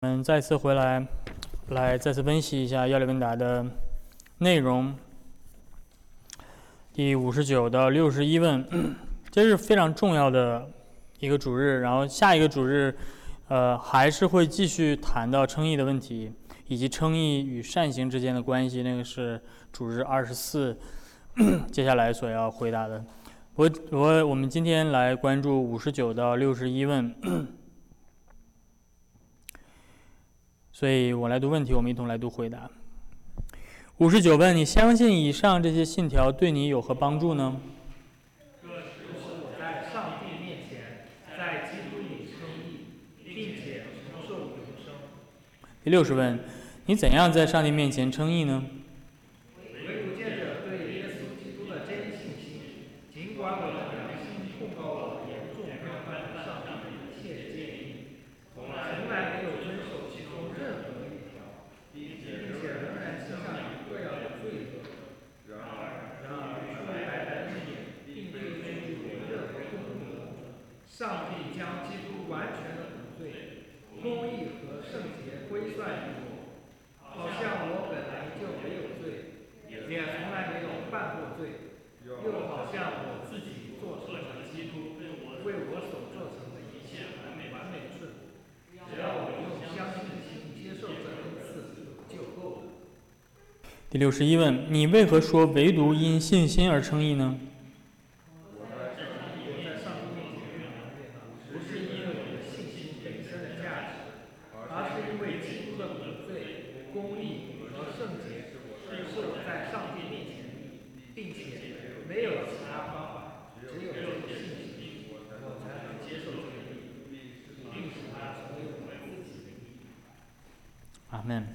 我们再次回来，再次分析一下要理问答的内容。第59到61问，这是非常重要的一个主日。然后下一个主日，还是会继续谈到称义的问题，以及称义与善行之间的关系。那个是主日24，接下来所要回答的。我们今天来关注59到61问。所以我来读问题，我们一同来读回答。59问：你相信以上这些信条对你有何帮助呢？ 这使我在上帝面前，在基督里称义，并且承受永生。 第60问：你怎样在上帝面前称义呢？ 唯独借着对耶稣基督的真信心，尽管我的良心控告我严重干犯上帝的一切诫命，从来没有遵守其中任何一条，并且仍然倾向于各样的罪恶。然而，出于白白恩典，并对罪有任何动怒，上帝将基督完全的无罪、公义和圣洁归算于我，好像我本来就没有罪，也从来没有犯过罪，又好像我自己做成了基督为我所做成的一切完美顺服，只要我用相信的心接受这恩赐就够了。 第61问：你为何说唯独因信心而称义呢？ 我在上帝面前不是因为我的信心本身的价值，而是因为基督的无罪、公义和圣洁是我在上帝面前立，并且没有其他方法，只有这个信心，我才能接受这个义，并使它成为我自己的义。 阿们。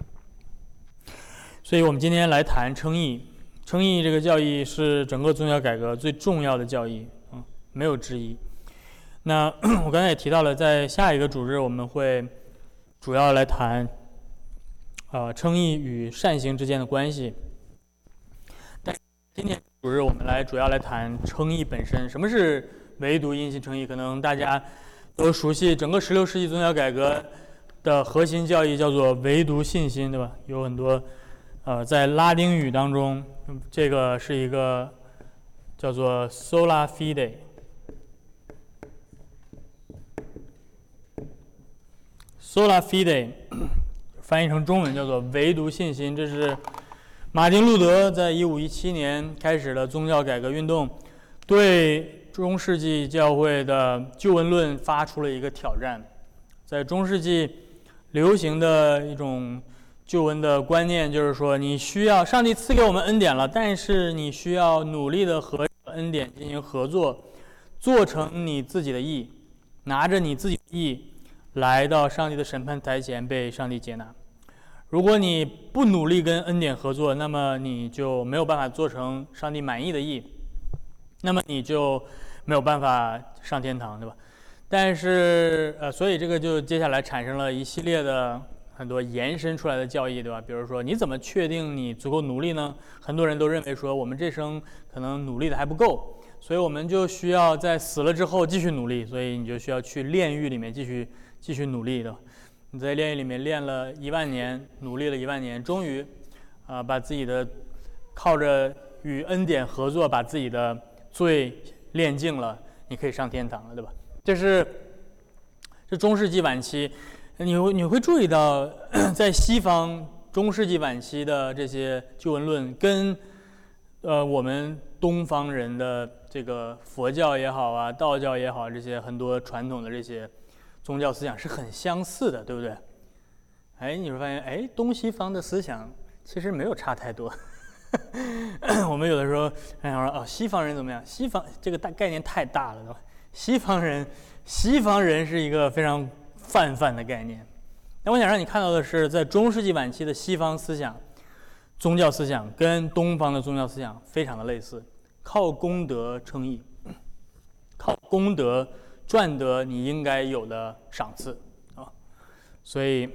所以我们今天来谈称义。称义这个教义是整个宗教改革最重要的教义，没有之一。那我刚才也提到了，在下一个主日我们会主要来谈称义与善行之间的关系。但今天主日我们主要来谈称义本身。什么是唯独因信称义？可能大家都熟悉，整个16世纪宗教改革的核心教义叫做唯独信心，对吧？有很多在拉丁语当中，这个是一个叫做 sola fide。sola fide 翻译成中文叫做唯独信心，这是马丁路德在1517年开始的宗教改革运动，对中世纪教会的救恩论发出了一个挑战。在中世纪流行的一种救恩的观念就是说，你需要上帝赐给我们恩典了，但是你需要努力的和恩典进行合作，做成你自己的义，拿着你自己的义来到上帝的审判台前被上帝接纳。如果你不努力跟恩典合作，那么你就没有办法做成上帝满意的义，那么你就没有办法上天堂，对吧？但是所以这个就接下来产生了一系列的很多延伸出来的教义，对吧？比如说，你怎么确定你足够努力呢？很多人都认为说，我们这生可能努力的还不够，所以我们就需要在死了之后继续努力，所以你就需要去炼狱里面继续努力的。你在炼狱里面练了10000年，努力了10000年，终于把自己的靠着与恩典合作，把自己的罪炼净了，你可以上天堂了，对吧？这中世纪晚期。你会注意到，在西方中世纪晚期的这些救恩论，跟我们东方人的这个佛教也好啊，道教也好，这些很多传统的这些宗教思想是很相似的，对不对？你会发现，东西方的思想其实没有差太多。我们有的时候说，西方人怎么样？西方这个概念太大了，对吧？西方人是一个非常泛的概念。那我想让你看到的是，在中世纪晚期的西方思想、宗教思想跟东方的宗教思想非常的类似，靠功德称义，靠功德赚得你应该有的赏赐所以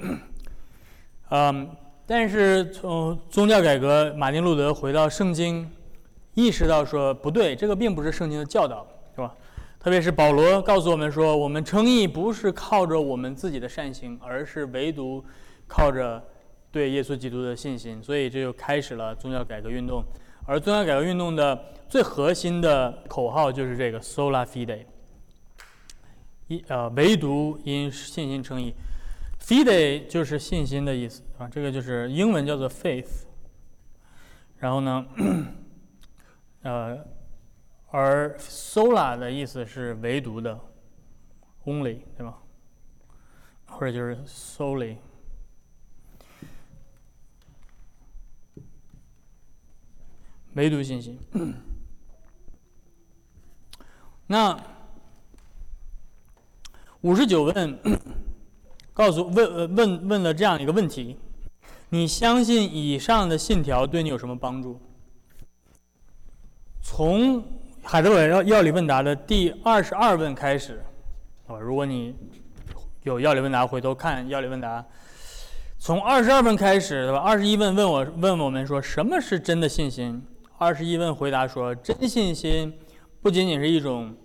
但是从宗教改革，马丁路德回到圣经，意识到说不对，这个并不是圣经的教导，是吧？ 特别是保罗告诉我们说，我们称义不是靠着我们自己的善行，而是唯独靠着对耶稣基督的信心。所以这就开始了宗教改革运动。而宗教改革运动的最核心的口号就是这个 sola fide， 唯独因信心称义。fide 就是信心的意思啊，这个就是英文叫做 faith。然后呢，而 sola 的意思是唯独的 ，only， 对吧？或者就是 solely。唯独信心。那59问问了这样一个问题：你相信以上的信条对你有什么帮助？从海德堡要理问答的第22问开始，如果你有要理问答，回头看要理问答。从22问开始，对吧？21问问我们说什么是真的信心？21问回答说，真信心不仅仅是一种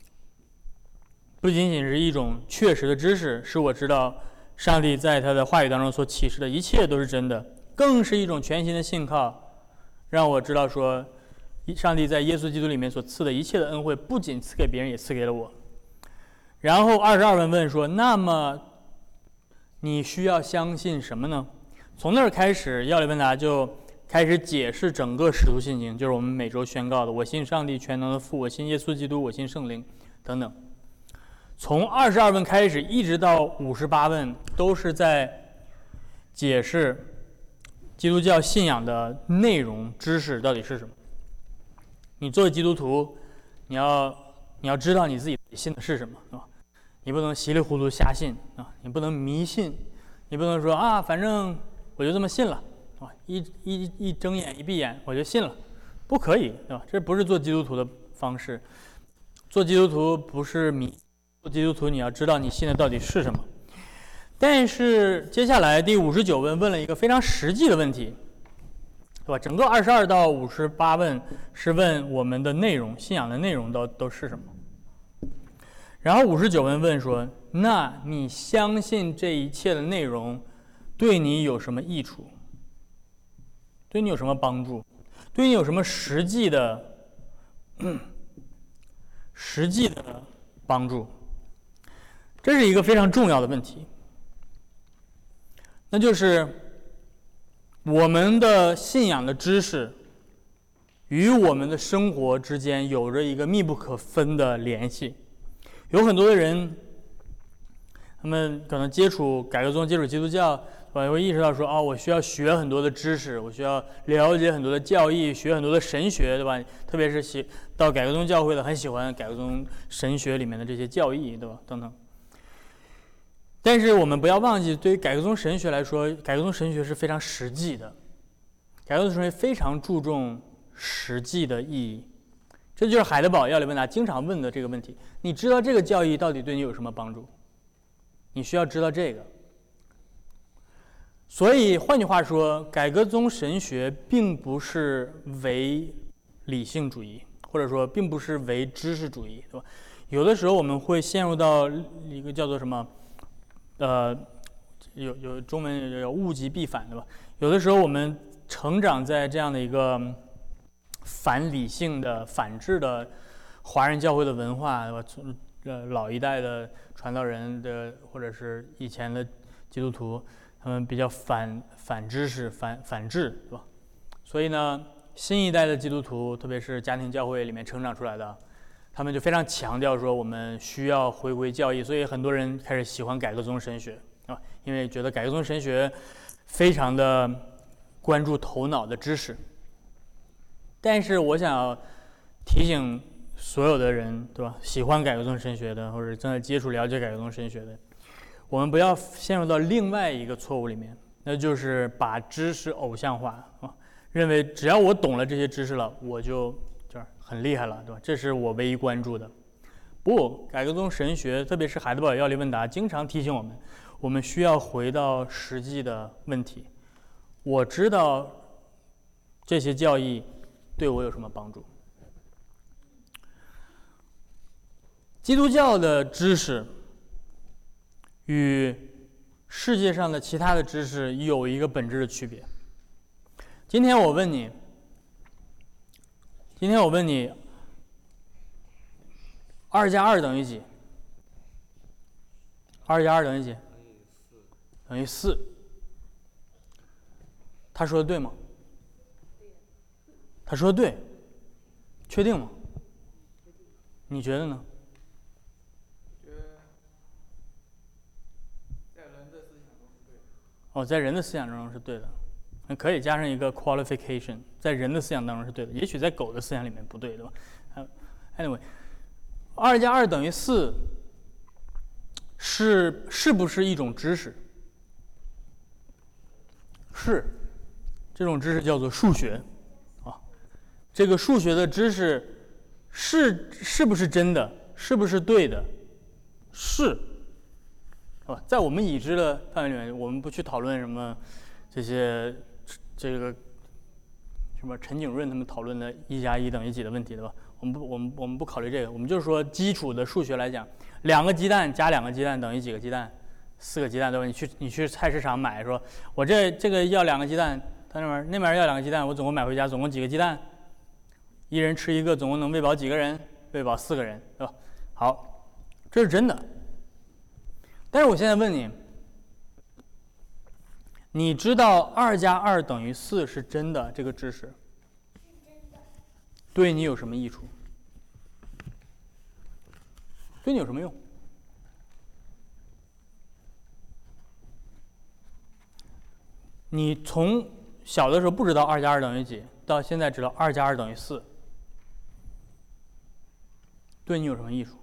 确实的知识，使我知道上帝在他的话语当中所启示的一切都是真的，更是一种全新的信靠，让我知道说，上帝在耶稣基督里面所赐的一切的恩惠，不仅赐给别人，也赐给了我。然后22问问说，那么你需要相信什么呢？从那儿开始，要理问答就开始解释整个使徒信经，就是我们每周宣告的：我信上帝全能的父，我信耶稣基督，我信圣灵，等等。从22问开始，一直到58问，都是在解释基督教信仰的内容、知识到底是什么。你作为基督徒，你要知道你自己信的是什么，是吧？你不能稀里糊涂瞎信啊！你不能迷信，你不能说啊，反正我就这么信了啊！一睁眼一闭眼我就信了，不可以，对吧？这不是做基督徒的方式。做基督徒不是迷，做基督徒你要知道你信的到底是什么。但是接下来第59问问了一个非常实际的问题，对吧？整个22到58问是问我们的内容，信仰的内容都是什么。然后59问问说，那你相信这一切的内容对你有什么益处？对你有什么帮助？对你有什么实际的帮助？这是一个非常重要的问题，那就是我们的信仰的知识与我们的生活之间有着一个密不可分的联系。有很多的人，他们可能接触改革宗、接触基督教，会意识到说，我需要学很多的知识，我需要了解很多的教义，学很多的神学，对吧？特别是到改革宗教会的，很喜欢改革宗神学里面的这些教义，对吧？等等。但是我们不要忘记，对于改革宗神学来说，改革宗神学是非常实际的，改革宗神学非常注重实际的意义。这就是海德堡要理问答经常问的这个问题：你知道这个教义到底对你有什么帮助？你需要知道这个。所以换句话说，改革宗神学并不是唯理性主义，或者说并不是唯知识主义，对吧？有的时候我们会陷入到一个叫做什么，有中文有物极必反，对吧？有的时候我们成长在这样的一个反理性的、反智的华人教会的文化，对吧？老一代的传道人的，或者是以前的基督徒，他们比较反知识、反智，对吧？所以呢，新一代的基督徒，特别是家庭教会里面成长出来的，他们就非常强调说，我们需要回归教义，所以很多人开始喜欢改革宗神学，啊，因为觉得改革宗神学非常的关注头脑的知识。但是我想要提醒所有的人，对吧？喜欢改革宗神学的，或者正在接触了解改革宗神学的，我们不要陷入到另外一个错误里面，那就是把知识偶像化啊，认为只要我懂了这些知识了，我就是很厉害了，对吧？这是我唯一关注的。不，改革宗神学，特别是海德堡要理问答，经常提醒我们，我们需要回到实际的问题。我知道这些教义对我有什么帮助？ 基督教的知识与世界上的其他的知识有一个本质的区别。今天我问你，2加2等于几？2加2等于几？等于4。他说的对吗？他说的对，确定吗？你觉得呢？在人的思想当中是对的，可以加上一个 qualification， 在人的思想当中是对的，也许在狗的思想里面不对，对吧？Anyway， 2加2等于4是不是一种知识？是，这种知识叫做数学啊。这个数学的知识是不是真的？是不是对的？是。在我们已知的范围里面，我们不去讨论什么这个什么陈景润他们讨论的1加1等于几的问题，对吧？我们不考虑这个，我们就是说基础的数学来讲，2个鸡蛋加2个鸡蛋等于几个鸡蛋？4个鸡蛋，对吧？你去菜市场买，说我这个要2个鸡蛋，他那边要2个鸡蛋，我总共买回家总共几个鸡蛋？一人吃一个，总共能喂饱几个人？喂饱4个人，对吧？好，这是真的。但是我现在问你，你知道2加2等于4是真的这个知识，对你有什么益处？对你有什么用？你从小的时候不知道2加2等于几，到现在知道2加2等于4，对你有什么益处？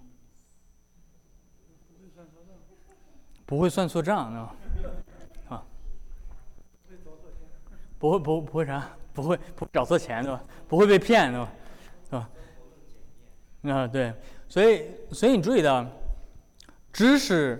不会算错账，对吧？啊，不会啥？不会找错钱，对吧？不会被骗，对吧？对吧？对，所以你注意到，知识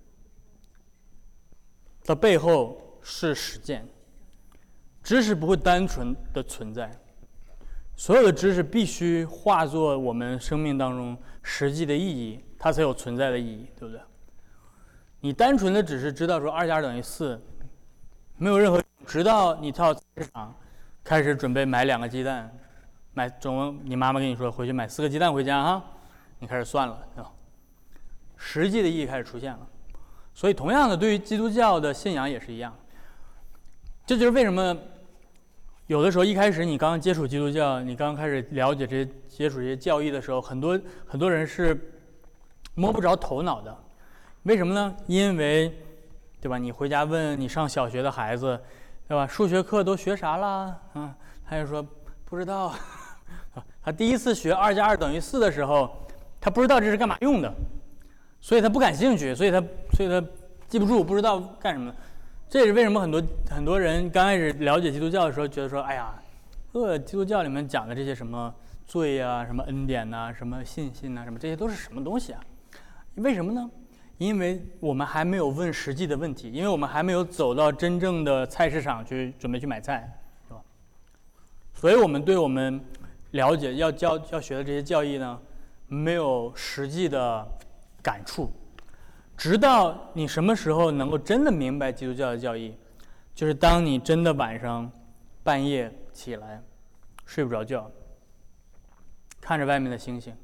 的背后是实践，知识不会单纯的存在，所有的知识必须化作我们生命当中实际的意义，它才有存在的意义，对不对？你单纯的只是知道说2加2等于4，没有任何，直到你到菜市场开始准备买2个鸡蛋，你妈妈跟你说回去买4个鸡蛋回家哈，你开始算了，对吧？实际的意义开始出现了。所以同样的，对于基督教的信仰也是一样。这就是为什么有的时候一开始你刚接触基督教，你刚开始了解接触这些教义的时候，很多人是摸不着头脑的。为什么呢？因为，对吧？你回家问你上小学的孩子，对吧？数学课都学啥了？他就说不知道。他第一次学2加2等于4的时候，他不知道这是干嘛用的，所以他不感兴趣，所以他记不住，不知道干什么的。这也是为什么很多人刚开始了解基督教的时候，觉得说，哎呀，基督教里面讲的这些什么罪啊、什么恩典呐、什么信心呐、什么这些都是什么东西啊？为什么呢？因为我们还没有问实际的问题，因为我们还没有走到真正的菜市场去准备去买菜，是吧？所以我们对我们了解要学的这些教义呢，没有实际的感触。直到你什么时候能够真的明白基督教的教义，就是当你真的晚上半夜起来睡不着觉，看着外面的星星，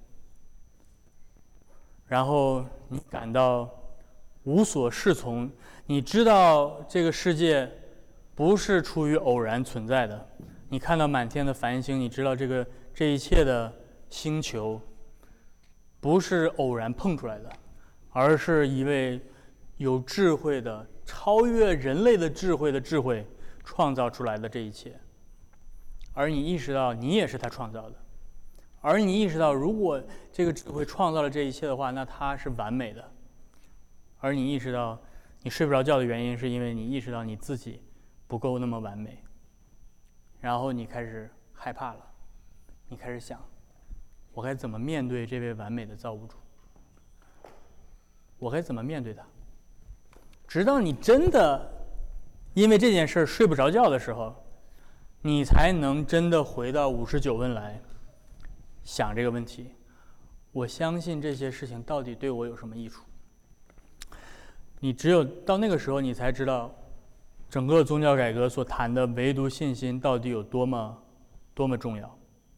然后你感到无所适从，你知道这个世界不是出于偶然存在的，你看到满天的繁星，你知道这一切的星球不是偶然碰出来的，而是一位有智慧的、超越人类的智慧创造出来的这一切。而你意识到你也是他创造的，而你意识到如果这个智慧创造了这一切的话，那它是完美的。而你意识到你睡不着觉的原因，是因为你意识到你自己不够那么完美。然后你开始害怕了，你开始想，我该怎么面对这位完美的造物主？我该怎么面对他？直到你真的因为这件事睡不着觉的时候，你才能真的回到59问来想这个问题： 我相信这些事情到底对我有什么益处。你只有到那个时候，你才知道整个宗教改革所谈的唯独信心到底有多么重要。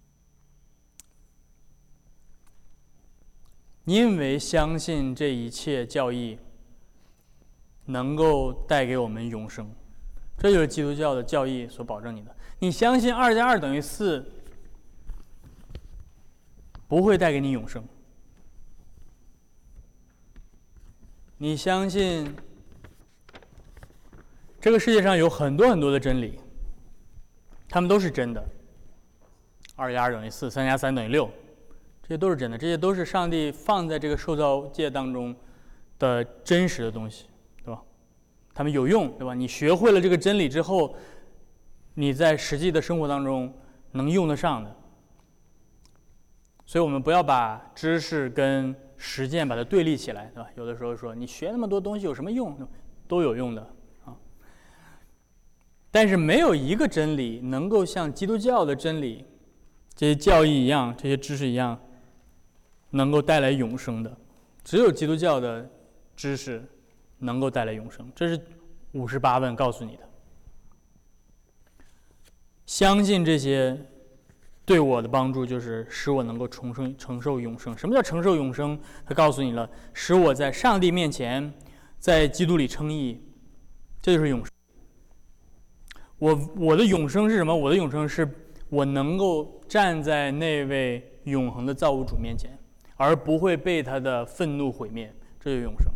因为相信这一切教义能够带给我们永生，这就是基督教的教义所保证你的。你相信2+2=4，不会带给你永生。你相信这个世界上有很多的真理，它们都是真的。2+2=4，3+3=6，这些都是真的，这些都是上帝放在这个受造界当中的真实的东西，对吧？它们有用，对吧？你学会了这个真理之后，你在实际的生活当中能用得上的。所以我们不要把知识跟实践把它对立起来，对吧？有的时候说你学那么多东西有什么用？都有用的啊。但是没有一个真理能够像基督教的真理、这些教义一样、这些知识一样，能够带来永生的。只有基督教的知识能够带来永生，这是58问告诉你的。相信这些对我的帮助就是使我能够承受永生。什么叫承受永生？他告诉你了，使我在上帝面前，在基督里称义，这就是永生。我的永生是什么？我的永生是我能够站在那位永恒的造物主面前，而不会被他的愤怒毁灭，这就是永生。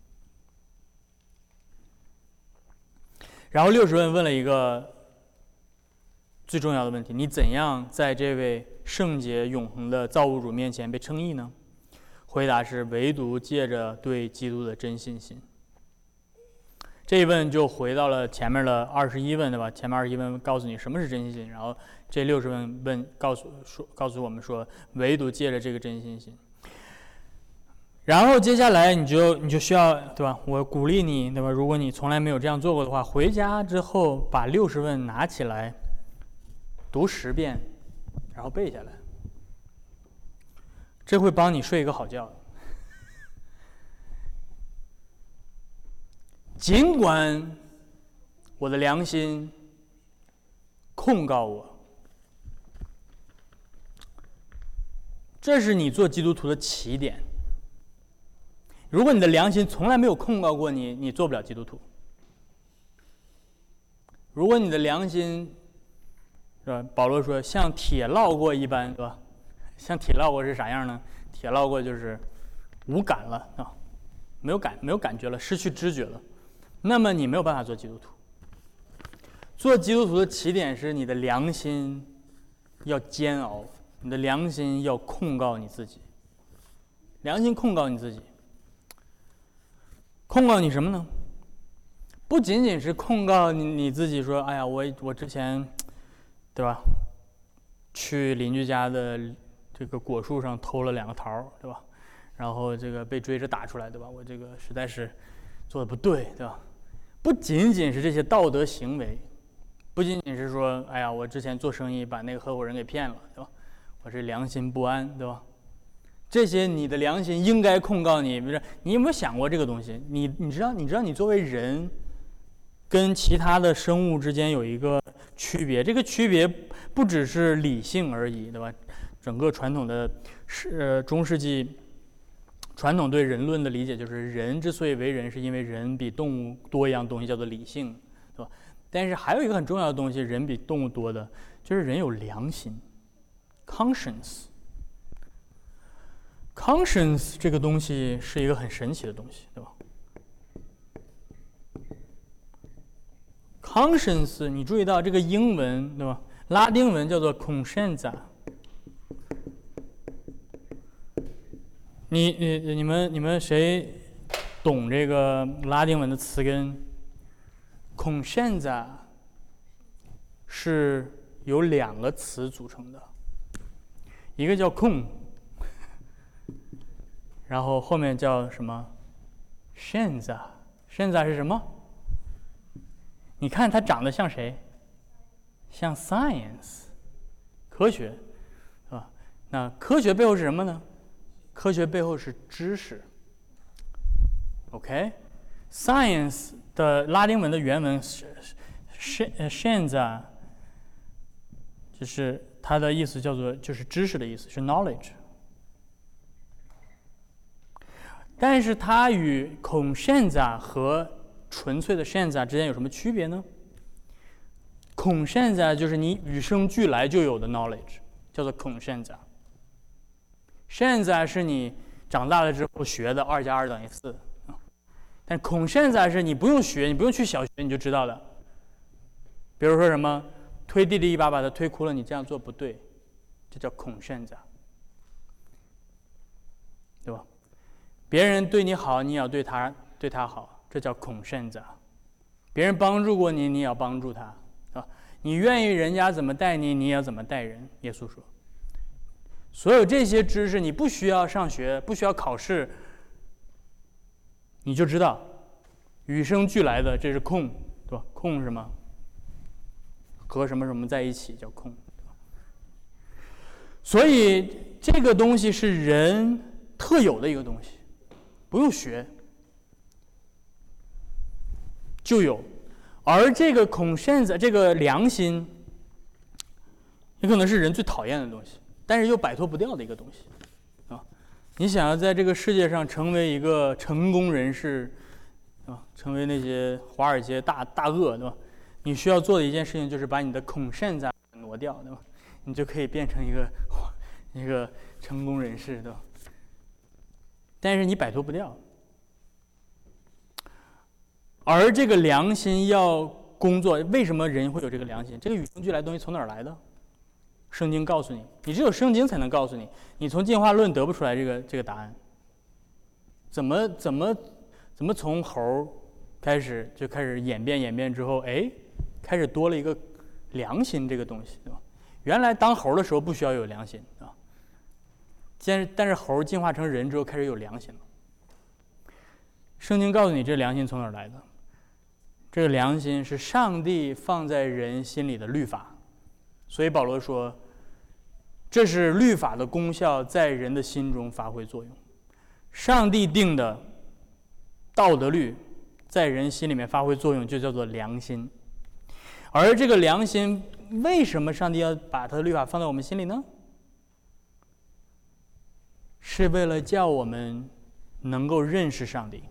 然后60问了一个最重要的问题：你怎样在这位圣洁永恒的造物主面前被称义呢？回答是唯独借着对基督的真信心。这一问就回到了前面的21问，对吧？前面21问告诉你什么是真信心，然后这60问告诉我们说，唯独借着这个真信心。然后接下来你就需要，对吧？我鼓励你，对吧？如果你从来没有这样做过的话，回家之后把60问拿起来读10遍，然后背下来，这会帮你睡一个好觉。尽管我的良心控告我，这是你做基督徒的起点。如果你的良心从来没有控告过你，你做不了基督徒。如果你的良心，是吧？保罗说像铁烙过一般，对吧？像铁烙过是啥样呢？铁烙过就是无感了啊，没有感觉了，失去知觉了。那么你没有办法做基督徒。做基督徒的起点是你的良心要煎熬，你的良心要控告你自己。良心控告你自己，控告你什么呢？不仅仅是控告你自己说，哎呀，我之前，对吧？去邻居家的这个果树上偷了2个桃，对吧？然后这个被追着打出来，对吧？我这个实在是做的不对，对吧？不仅仅是这些道德行为，不仅仅是说，哎呀，我之前做生意把那个合伙人给骗了，对吧？我是良心不安，对吧？这些你的良心应该控告你。比如说，你有没有想过这个东西？你知道你作为人跟其他的生物之间有一个区别，这个区别不只是理性而已，对吧？整个传统的中世纪传统对人论的理解就是，人之所以为人，是因为人比动物多一样东西，叫做理性，对吧？但是还有一个很重要的东西，人比动物多的，就是人有良心 ，conscience。conscience 这个东西是一个很神奇的东西，对吧 ？conscience， 你注意到这个英文，对吧？拉丁文叫做 conscienza。你们谁懂这个拉丁文的词根 ？conscienza 是由2个词组成的，一个叫 con， 然后后面叫什么 scienza 是什么？你看它长得像谁？像 science， 科学，是吧？那科学背后是什么呢？ 科学背后是知识。OK，science 的拉丁文的原文是 scienza， 就是它的意思叫做就是知识的意思，是 knowledge。但是它与 conscienza 和纯粹的 scienza 之间有什么区别呢？ conscienza 就是你与生俱来就有的 knowledge， 叫做 conscienza。scienza 是你长大了之后学的2加2等于4，但 conscienza 是你不用学，你不用去小学你就知道的。比如说什么推弟弟一把把他推哭了，你这样做不对，这叫 conscienza， 对吧？别人对你好，你也要对他好，这叫 conscienza。别人帮助过你，你也要帮助他，是吧？你愿意人家怎么待你，你也要怎么待人。耶稣说，所有这些知识你不需要上学，不需要考试，你就知道，与生俱来的，这是空，对吧？空是什么？和什么什么在一起叫空，对吧？所以这个东西是人特有的一个东西，不用学就有。而这个 conscience 这个良心，也可能是人最讨厌的东西，但是又摆脱不掉的一个东西啊！你想要在这个世界上成为一个成功人士啊，成为那些华尔街大鳄，对吧？你需要做的一件事情就是把你的 conscience 挪掉，对吧？你就可以变成一个成功人士，对吧？但是你摆脱不掉。而这个良心要工作，为什么人会有这个良心？这个与生俱来的东西从哪儿来的？圣经告诉你，你只有圣经才能告诉你，你从进化论得不出来这个答案。怎么从猴开始演变之后，开始多了一个良心这个东西，对吧？原来当猴的时候不需要有良心啊，但是猴进化成人之后开始有良心了。圣经告诉你，这良心从哪儿来的？这个良心是上帝放在人心里的律法，所以保罗说，这是律法的功效在人的心中发挥作用。上帝定的道德律在人心里面发挥作用，就叫做良心。而这个良心，为什么上帝要把他的律法放在我们心里呢？是为了叫我们能够认识上帝，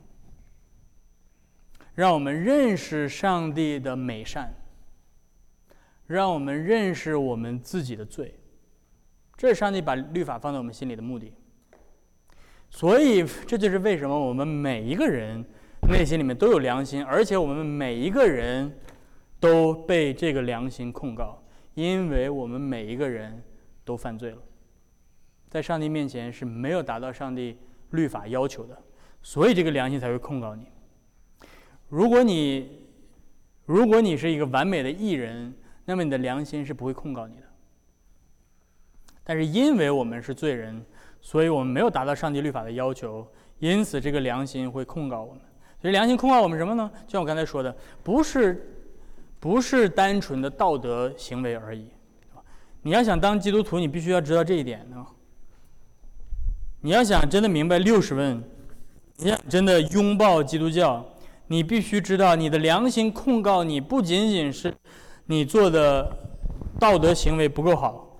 让我们认识上帝的美善，让我们认识我们自己的罪。这是上帝把律法放在我们心里的目的。所以这就是为什么我们每一个人内心里面都有良心，而且我们每一个人都被这个良心控告，因为我们每一个人都犯罪了，在上帝面前是没有达到上帝律法要求的，所以这个良心才会控告你。如果你是一个完美的义人，那么你的良心是不会控告你的。但是因为我们是罪人，所以我们没有达到上帝律法的要求，因此这个良心会控告我们。所以良心控告我们什么呢？就像我刚才说的，不是单纯的道德行为而已。你要想当基督徒，你必须要知道这一点呢。你要想真的明白60问，你想真的拥抱基督教，你必须知道你的良心控告你，不仅仅是你做的道德行为不够好，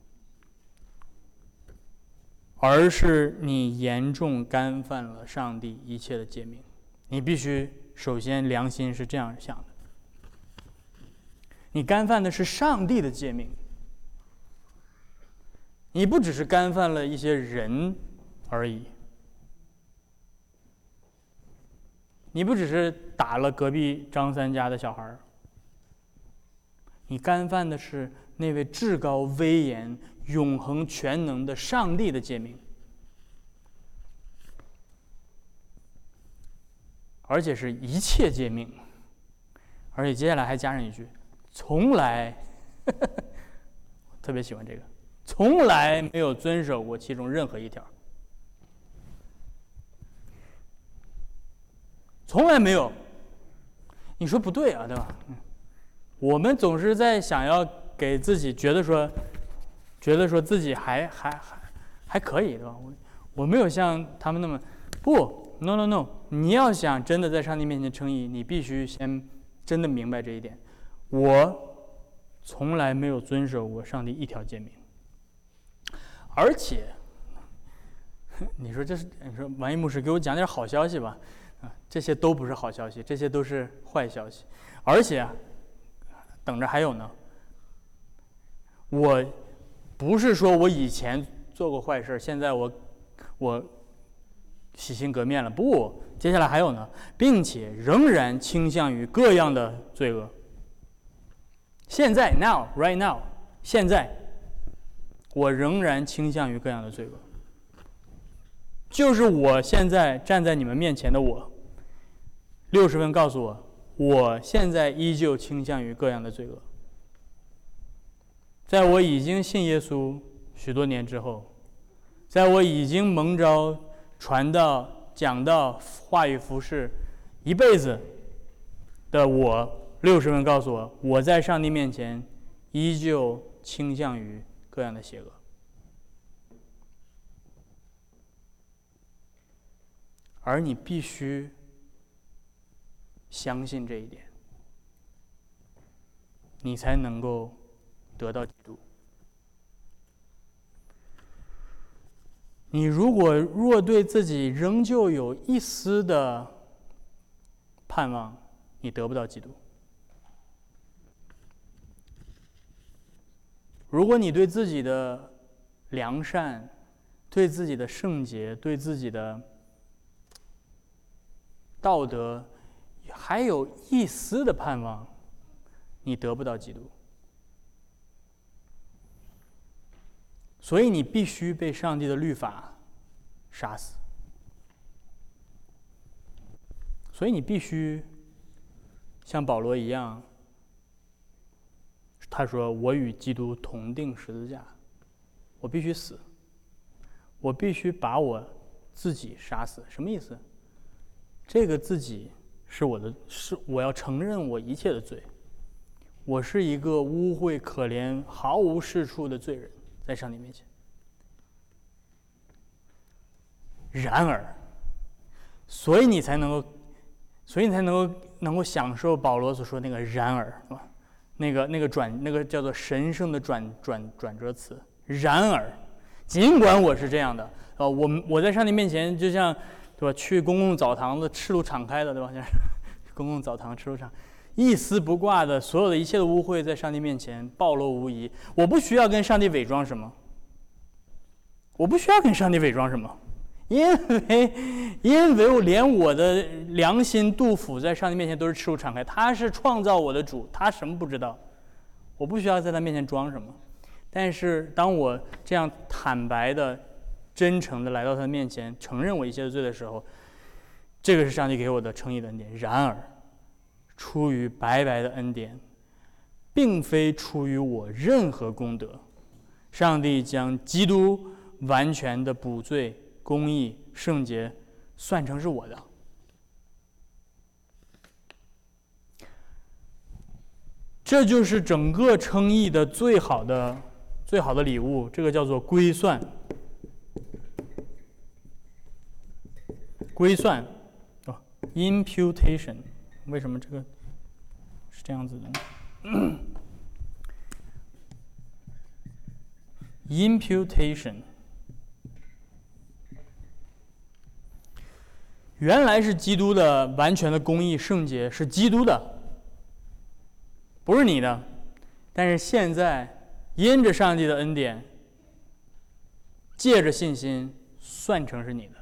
而是你严重干犯了上帝一切的诫命。你必须首先良心是这样想的，你干犯的是上帝的诫命，你不只是干犯了一些人而已，你不只是打了隔壁张三家的小孩，你干犯的是那位至高威严永恒全能的上帝的诫命，而且是一切诫命，而且接下来还加上一句，从来我特别喜欢这个，从来没有遵守过其中任何一条，从来没有。你说不对啊，对吧？我们总是在想要给自己觉得说自己还可以，对吧？ 我没有像他们那么不 ，no， 你要想真的在上帝面前称义，你必须先真的明白这一点。我从来没有遵守过上帝一条诫命，而且，你说王一牧师给我讲点好消息吧，这些都不是好消息，这些都是坏消息，而且等着还有呢。我不是说我以前做过坏事，现在我洗心革面了，不，接下来还有呢，并且仍然倾向于各样的罪恶。现在 right now， 现在我仍然倾向于各样的罪恶。就是我现在站在你们面前的我，60分告诉我，我现在依旧倾向于各样的罪恶。在我已经信耶稣许多年之后，在我已经蒙召传道讲道话语服事一辈子的我，60分告诉我，我在上帝面前依旧倾向于各样的邪恶。而你必须相信这一点，你才能够得到基督。你若对自己仍旧有一丝的盼望，你得不到基督。如果你对自己的良善、对自己的圣洁、对自己的道德还有一丝的盼望，你得不到基督。所以你必须被上帝的律法杀死。所以你必须像保罗一样，他说：“我与基督同定十字架，我必须死，我必须把我自己杀死。”什么意思？这个自己是我要承认我一切的罪，我是一个污秽可怜、毫无是处的罪人，在上帝面前。然而，所以你才能够享受保罗所说的那个然而，是吧？那个叫做神圣的转折词。然而，尽管我是这样的，我在上帝面前就像，对吧？去公共澡堂子赤露敞开的，对吧？公共澡堂赤露敞，一丝不挂的，所有的一切的污秽在上帝面前暴露无遗。我不需要跟上帝伪装什么，因为我连我的良心杜甫在上帝面前都是赤露敞开。他是创造我的主，他什么不知道，我不需要在他面前装什么。但是当我这样坦白的、真诚的来到他面前，承认我一切的罪的时候，这个是上帝给我的称义的恩典。然而，出于白白的恩典，并非出于我任何功德，上帝将基督完全的补罪、公义、圣洁算成是我的。这就是整个称义的最好的礼物，这个叫做归算。归算，imputation， 为什么这个是这样子的呢？imputation 原来是基督的完全的公义圣洁，是基督的，不是你的。但是现在因着上帝的恩典，借着信心算成是你的。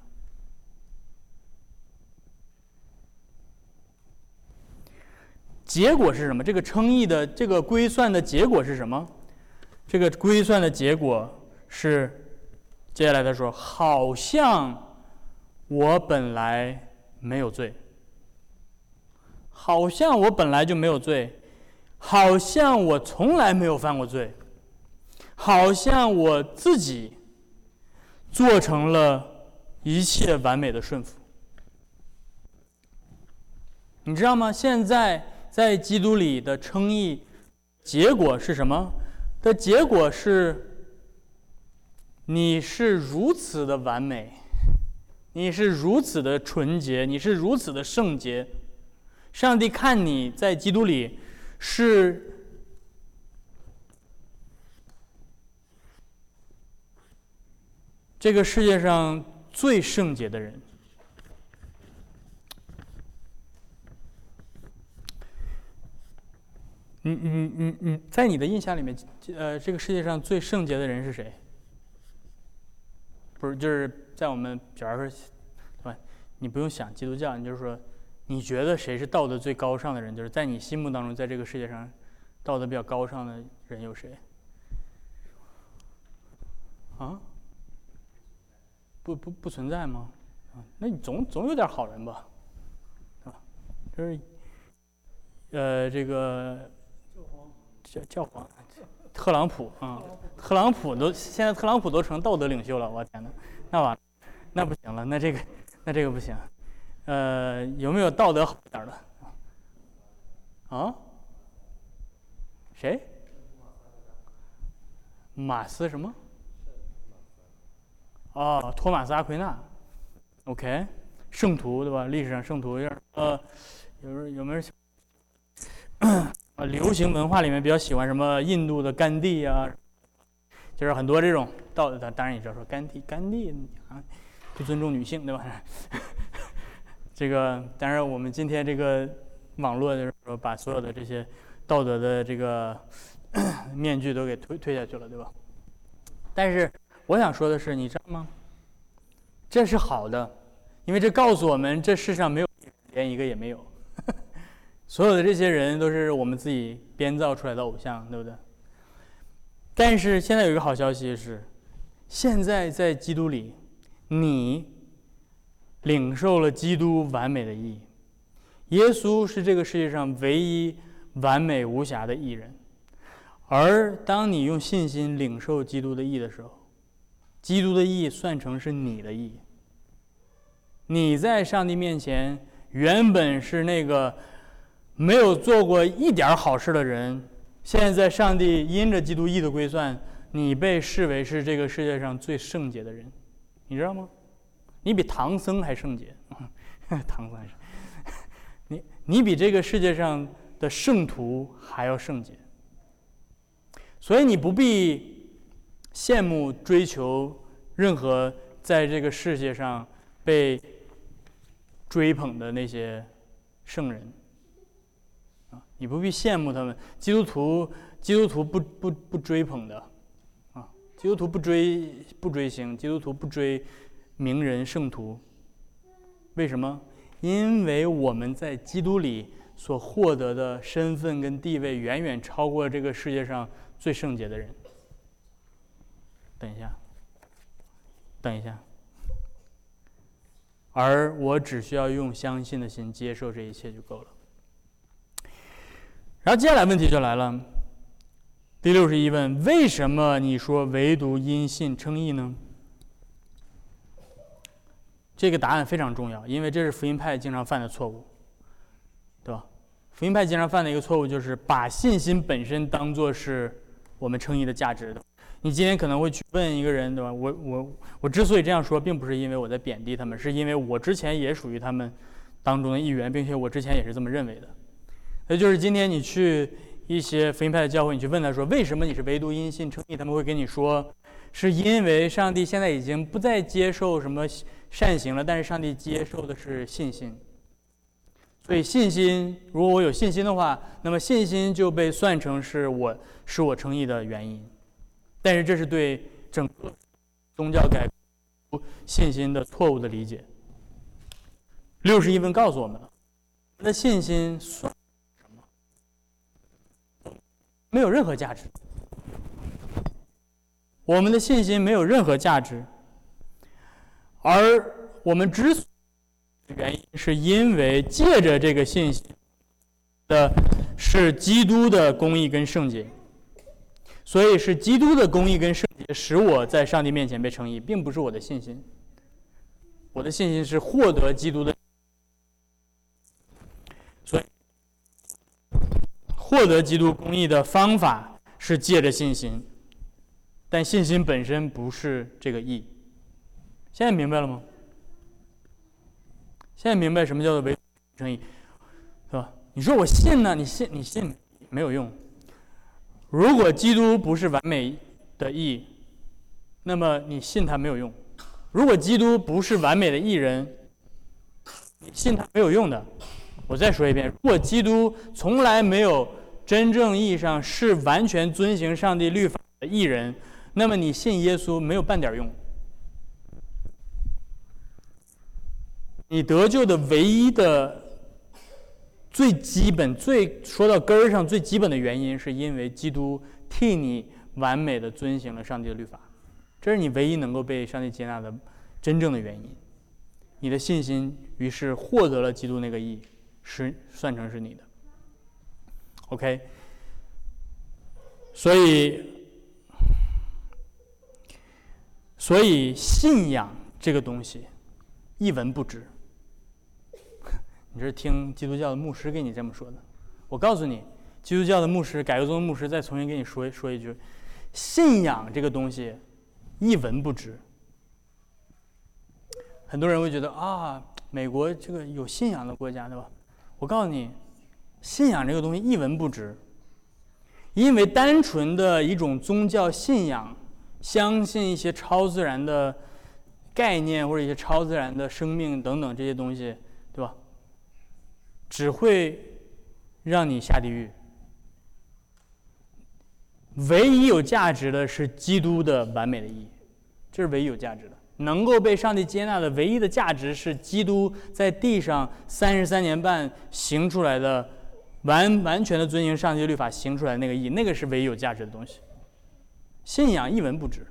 结果是什么？这个称义的这个归算的结果是什么？这个归算的结果是，接下来他说，好像我本来没有罪，好像我本来就没有罪，好像我从来没有犯过罪，好像我自己做成了一切完美的顺服。你知道吗？现在在基督里的称义结果是什么？的结果是，你是如此的完美， 你是如此的纯洁，你是如此的圣洁。上帝看你在基督里是这个世界上最圣洁的人。你在你的印象里面，这个世界上最圣洁的人是谁？不是，就是在我们比方说，对吧？你不用想基督教，你就是说，你觉得谁是道德最高尚的人？就是在你心目当中，在这个世界上，道德比较高尚的人有谁？啊？不存在吗？啊，那你总有点好人吧，是吧？就是这个教皇特朗普啊，现在特朗普都成道德领袖了，我天哪，那完了，那不行了，那这个不行。有没有道德好一点的？啊？谁？马斯什么？哦，托马斯阿奎那 ，OK， 圣徒对吧？历史上圣徒有没有流行文化里面比较喜欢什么印度的甘地啊？就是很多这种道德，当然也知道说甘地啊，不尊重女性对吧？这个当然我们今天这个网络就是说把所有的这些道德的这个面具都给推下去了，对吧？但是我想说的是，你知道吗？这是好的，因为这告诉我们，这世上没有连一个也没有，所有的这些人都是我们自己编造出来的偶像，对不对？但是现在有一个好消息是，现在在基督里，你领受了基督完美的义，耶稣是这个世界上唯一完美无瑕的义人。而当你用信心领受基督的义的时候，基督的义算成是你的义。你在上帝面前原本是那个没有做过一点好事的人，现在在上帝因着基督义的归算，你被视为是这个世界上最圣洁的人，你知道吗？你比唐僧还圣洁，唐僧还是你比这个世界上的圣徒还要圣洁。所以你不必羡慕追求任何在这个世界上被追捧的那些圣人啊，你不必羡慕他们。基督徒不追捧的啊，基督徒不追星，基督徒不追名人圣徒。为什么？因为我们在基督里所获得的身份跟地位远远超过这个世界上最圣洁的人。等一下，而我只需要用相信的心接受这一切就够了。然后接下来问题就来了，第61问：为什么你说唯独因信称义呢？这个答案非常重要，因为这是福音派经常犯的错误，对吧？福音派经常犯的一个错误就是把信心本身当作是我们称义的价值的。你今天可能会去问一个人，对吧？我之所以这样说，并不是因为我在贬低他们，是因为我之前也属于他们当中的一员，并且我之前也是这么认为的。那就是今天你去一些福音派的教会，你去问他说，为什么你是唯独因信称义？他们会跟你说，是因为上帝现在已经不再接受什么善行了，但是上帝接受的是信心。所以信心，如果我有信心的话，那么信心就被算成是我称义的原因。但是这是对整个宗教改革信心的错误的理解。61问告诉我们了，我们的信心算什么？没有任何价值。我们的信心没有任何价值，而我们之所以原因，是因为借着这个信心的是基督的公义跟圣洁。所以是基督的公义跟圣洁使我在上帝面前被称义，并不是我的信心。我的信心是获得基督的，所以获得基督公义的方法是借着信心，但信心本身不是这个义。现在明白了吗？ 现在明白什么叫做唯独称义，是吧？你说我信呢，你信没有用。如果基督不是完美的义，那么你信他没有用。如果基督不是完美的义人，你信他没有用的。我再说一遍，如果基督从来没有真正意义上是完全遵行上帝律法的义人，那么你信耶稣没有半点用。你得救的唯一的最基本、说到根儿上最基本的原因，是因为基督替你完美的遵行了上帝的律法，这是你唯一能够被上帝接纳的真正的原因。你的信心于是获得了基督那个义，算成是你的。OK， 所以信仰这个东西一文不值。你是听基督教的牧师给你这么说的。我告诉你，基督教的牧师、改革宗的牧师再重新给你说一句：信仰这个东西一文不值。很多人会觉得啊，美国这个有信仰的国家，对吧？我告诉你，信仰这个东西一文不值，因为单纯的一种宗教信仰，相信一些超自然的概念或者一些超自然的生命等等这些东西，对吧？只会让你下地狱。唯一有价值的是基督的完美的义，这是唯一有价值的。能够被上帝接纳的唯一的价值是基督在地上33年半行出来的完全的遵行上帝的律法行出来的那个义，那个是唯一有价值的东西。信仰一文不值。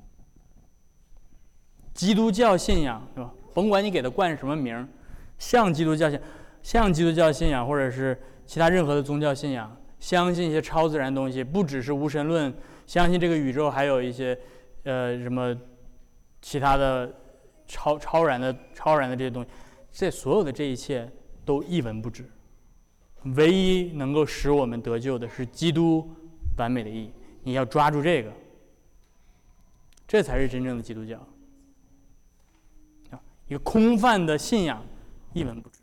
基督教信仰，对吧？甭管你给它冠什么名，像基督教信仰，或者是其他任何的宗教信仰，相信一些超自然东西，不只是无神论，相信这个宇宙还有一些什么其他的超然的这些东西，这所有的这一切都一文不值。唯一能够使我们得救的是基督完美的义，你要抓住这个，这才是真正的基督教。一个空泛的信仰一文不值。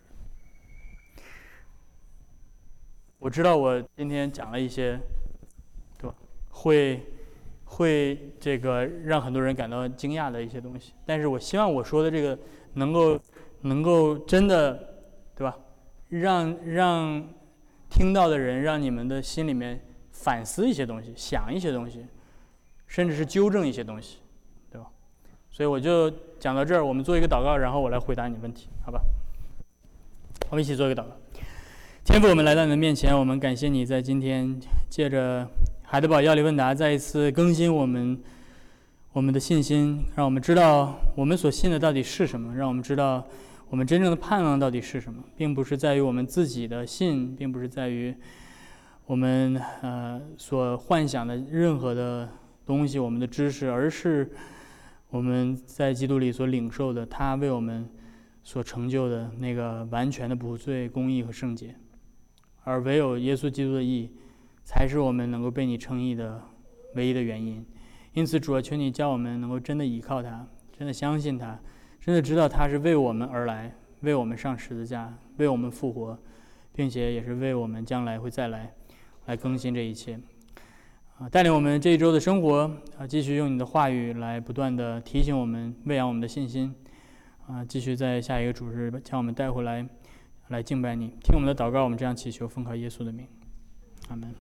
我知道我今天讲了一些，对吧？会这个让很多人感到惊讶的一些东西，但是我希望我说的这个能够真的，对吧？让听到的人，让你们的心里面反思一些东西，想一些东西，甚至是纠正一些东西，对吧？所以我就讲到这儿，我们做一个祷告，然后我来回答你问题，好吧？我们一起做一个祷告。天父，我们来到你的面前，我们感谢你在今天借着海德堡药理问答再一次更新我们的信心，让我们知道我们所信的到底是什么，让我们知道我们真正的盼望到底是什么，并不是在于我们自己的信，并不是在于我们所幻想的任何的东西，我们的知识，而是我们在基督里所领受的他为我们所成就的那个完全的补罪、公义和圣洁。而唯有耶稣基督的义才是我们能够被你称义的唯一的原因。因此主啊，求你教我们能够真的依靠他，真的相信他，真的知道他是为我们而来，为我们上十字架，为我们复活，并且也是为我们将来会再来更新这一切。带领我们这一周的生活，继续用你的话语来不断的提醒我们，喂养我们的信心，继续在下一个主日将我们带回来敬拜你。听我们的祷告，我们这样祈求，奉靠耶稣的名，阿们。